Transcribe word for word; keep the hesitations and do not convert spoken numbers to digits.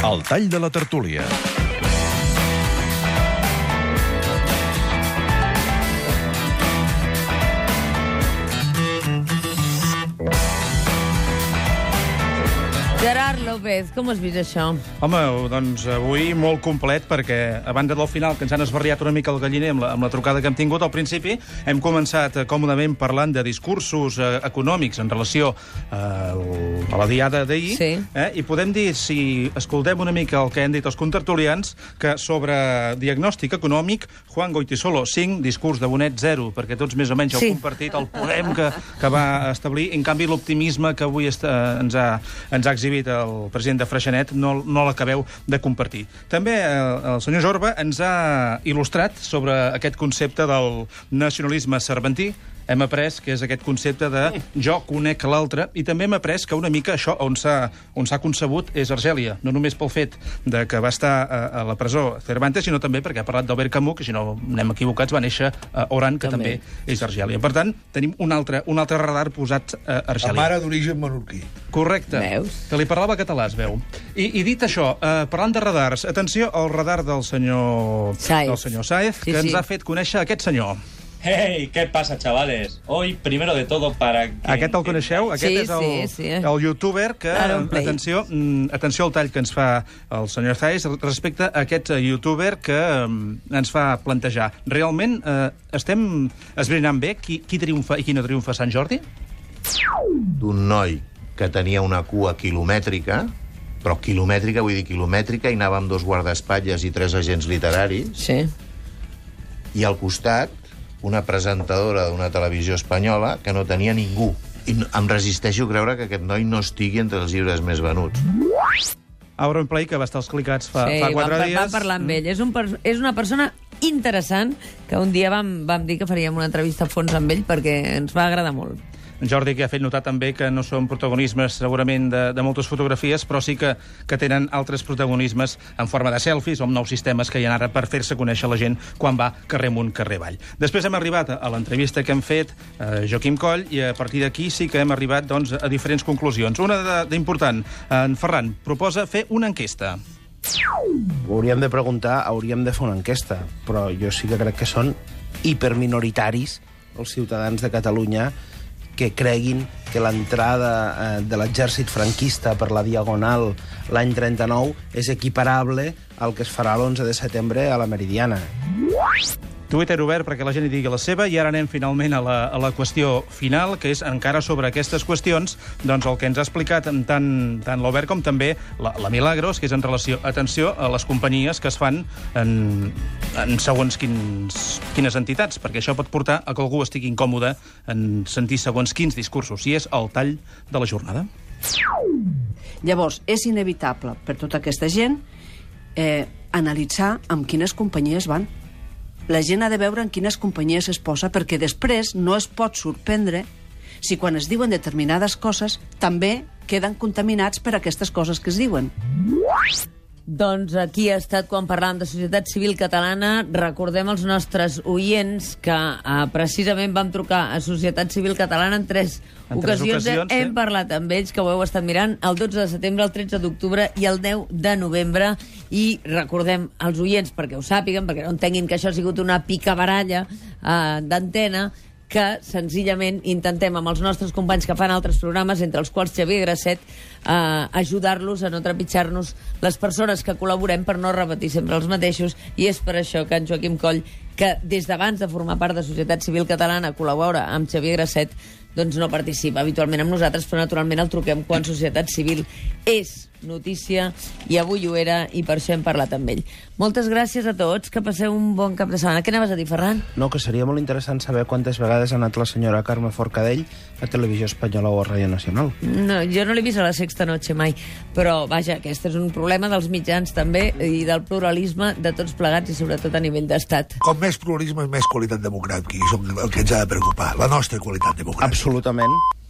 El tall de la tertúlia. Gerard López, com has vist això? Home, doncs avui molt complet, perquè a banda del final, que ens han esbarriat una mica el galliner amb la, amb la trucada que hem tingut al principi, hem començat eh, còmodament parlant de discursos eh, econòmics en relació eh, a la diada d'ahir, Sí. eh, i podem dir, si escoltem una mica el que han dit els contertulians, que sobre diagnòstic econòmic, Juan Goytisolo, cinc, discurs de Bonet, zero, perquè tots més o menys Sí. heu compartit el podem que, que va establir. En canvi, l'optimisme que avui est, eh, ens, ha, ens ha exhibit el president de Freixenet no, no l'acabeu de compartir. També eh, el senyor Jorba ens ha il·lustrat sobre aquest concepte del nacionalisme cervantí. Hem après que és aquest concepte de jo conec l'altre, i també hem après que una mica això on s'ha on s'ha concebut és Argèlia, no només pel fet de que va estar a, a la presó Cervantes, sinó també perquè ha parlat d'Albert Camus, que si no anem equivocats va néixer a Oran, que també, també és Argèlia. Per tant, tenim un altre, un altre radar posat a Argèlia. La mare d'origen menorquí. Correcte. Veus? Que li parlava català, es veu. I, i dit això, eh, parlant de radars, atenció al radar del senyor Sáez. del senyor Sáez, Sí, que sí. ens ha fet conèixer aquest senyor. Hey, ¿qué pasa, chavales? Hoy, primero de todo, para... que- Aquest el coneixeu? Aquest Sí, és el, sí, sí. el youtuber que... Auronplay. Atenció, mm, atenció al tall que ens fa el senyor Sáez respecte a aquest eh, youtuber que mm, ens fa plantejar. Realment eh, estem esbrinant bé qui, qui triomfa i qui no triomfa a Sant Jordi? D'un noi que tenia una cua quilomètrica, però quilomètrica, vull dir quilomètrica, i anava amb dos guardaespatlles i tres agents literaris, Sí. i al costat una presentadora d'una televisió espanyola que no tenia ningú. I no- em resisteixo a creure que aquest noi no estigui entre els llibres més venuts. Auronplay, que va estar als clicats fa, sí, fa quatre vam, dies. vam parlar amb ell. És, un, per- és una persona interessant que un dia vam, vam dir que faríem una entrevista a fons amb ell perquè ens va agradar molt. En Jordi, que ha fet notar també que no són protagonismes segurament de, de moltes fotografies, però sí que, que tenen altres protagonismes en forma de selfies o amb nous sistemes que hi ha ara per fer-se conèixer la gent quan va carrer amunt, carrer avall. Després hem arribat a, a l'entrevista que hem fet eh, Joaquim Coll, i a partir d'aquí sí que hem arribat doncs, a diferents conclusions. Una de- d'important, en Ferran proposa fer una enquesta. Hauríem de preguntar, hauríem de fer una enquesta, però jo sí que crec que són hiperminoritaris els ciutadans de Catalunya que creguin que l'entrada eh, de l'exèrcit franquista per la Diagonal l'any trenta-nou és equiparable al que es farà l'onze de setembre a la Meridiana. Twitter obert perquè la gent hi digui la seva, i ara anem finalment a la, a la qüestió final, que és encara sobre aquestes qüestions, doncs el que ens ha explicat tant, tant l'Obert com també la, la Milagros, que és en relació, atenció, a les companyies que es fan en, en segons quins, quines entitats, perquè això pot portar a que algú estigui incòmode en sentir segons quins discursos, i és el tall de la jornada. Llavors, és inevitable per tota aquesta gent eh, analitzar amb quines companyies van. La gent ha de veure en quines companyies es posa, perquè després no es pot sorprendre si quan es diuen determinades coses també queden contaminats per aquestes coses que es diuen. Doncs aquí ha estat quan parlàvem de societat civil catalana. Recordem als nostres oients que eh, precisament vam trucar a Societat Civil Catalana en tres En tres ocasions. ocasions, Hem sí. parlat amb ells, que ho heu estat mirant, el dotze de setembre, el tretze d'octubre i el deu de novembre. I recordem als oients, perquè ho sàpiguen, perquè no entenguin que això ha sigut una picabaralla eh, d'antena, que senzillament intentem amb els nostres companys que fan altres programes, entre els quals Xavier Grasset, eh, ajudar-los a no trepitjar-nos les persones que col·laborem per no repetir sempre els mateixos, i és per això que en Joaquim Coll, que des d'abans de formar part de Societat Civil Catalana col·labora amb Xavier Grasset, doncs no participa habitualment amb nosaltres, però naturalment el truquem quan Societat Civil és notícia, i avui ho era, i per això hem parlat amb ell. Moltes gràcies a tots, que passeu un bon cap de setmana. Què anaves a dir, Ferran? No, que seria molt interessant saber quantes vegades ha anat la senyora Carme Forcadell a Televisió Espanyola o a Ràdio Nacional. No, jo no l'he vist a la Sexta Noche mai, però vaja, aquest és un problema dels mitjans també, i del pluralisme de tots plegats, i sobretot a nivell d'estat. Com més pluralisme, més qualitat democràtica, i és el que ens ha de preocupar, la nostra qualitat democràtica. Absolutament.